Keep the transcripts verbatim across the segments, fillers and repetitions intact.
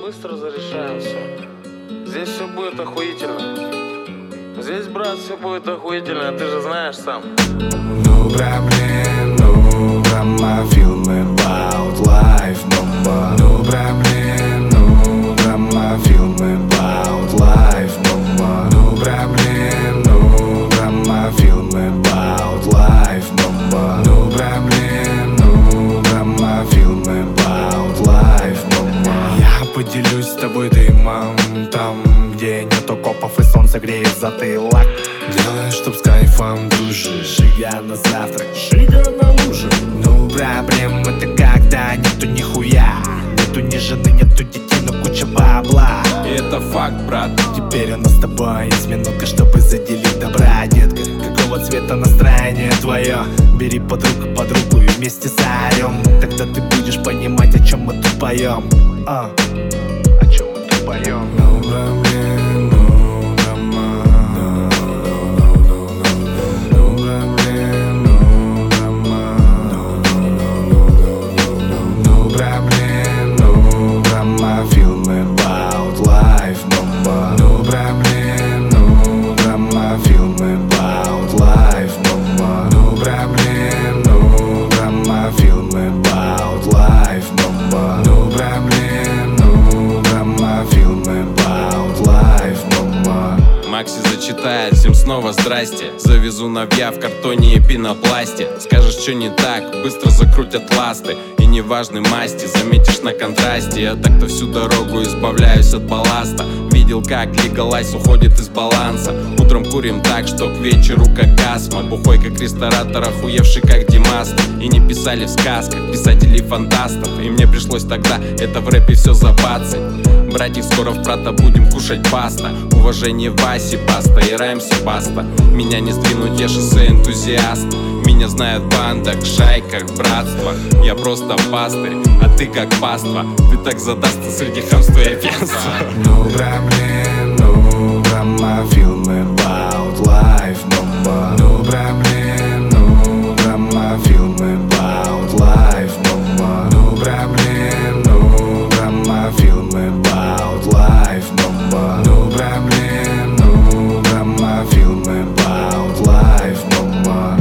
быстро зарешаем все. Здесь все будет охуительно. Здесь, брат, все будет охуительно, ты же знаешь сам. No проблем, no drama, filmy about life, mama. No проблем, no drama, filmy about life, mama. No проблем, no drama, filmy about life, mama. No проблем, no drama, filmy about life, mama. Я поделюсь с тобой дымом там, где нету копов и солнце греет затылок. Делай, чтоб с кайфом дружишь. Шига на завтрак, шига на ужин. Ну, проблем это когда нету нихуя. Нету ни жены, нету детей, но куча бабла. И это факт, брат. Теперь у нас с тобой есть минутка, чтобы заделить добра, детка. Какого цвета настроение твое? Бери под руку, под руку и вместе заорем. Тогда ты будешь понимать, о чем мы тут поем. А, о чем мы тут поем. No проблем, no drama. Filmy about life, mama. No проблем, no drama, filmy about life, mama. No проблем, no drama, filmy about life, mama. No проблем, no drama, filmy about life, mama. Макси зачитает всем снова здрасте. Завезу новья в картоне и пенопласте. Скажешь, что не так, быстро закрутят ласты. И неважной масти, заметишь на контрасте. Я так-то всю дорогу избавляюсь от балласта. Видел, как лигалайз уходит из баланса. Утром курим так, что к вечеру как астма. Бухой как ресторатор, охуевший как Димас. И не писали в сказках писателей-фантастов. И мне пришлось тогда это в рэпе все забацать. Братьев скоро в прата будем кушать паста. Уважение Васи, баста и раймси баста. Меня не сдвинуть, я шоссе энтузиаст. Меня знают в бандах, шайках, братствах. Я просто пастырь, а ты как паства. Ты так задастся среди хамства и пьянства. No проблем, no drama, filmy about life, mama. No проблем, no drama, filmy about life, mama. No проблем, no drama, filmy about life, mama. No проблем, no drama, filmy about life, mama.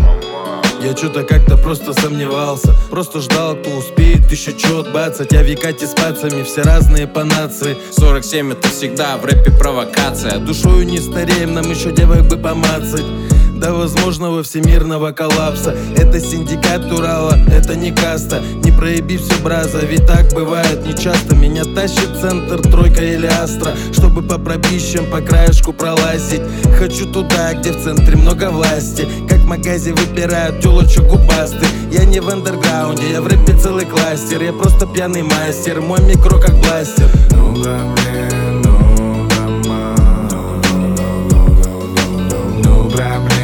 Я что-то как-то просто сомневался. Просто ждал, кто успеет еще чё отбацать. А Викати с пацами все разные по нации. Сорок семь это всегда в рэпе провокация. Душою не стареем, нам еще девок бы помацать. До возможного всемирного коллапса. Это синдикат Урала, это не каста. Не проеби все, браза, ведь так бывает нечасто. Меня тащит центр, тройка или астра, чтобы по пробищам по краешку пролазить. Хочу туда, где в центре много власти. Как в магазе выбирают тёлочек губастых. Я не в андерграунде, я в рэпе целый кластер. Я просто пьяный мастер, мой микро как бластер. No проблем, no drama. No проблем.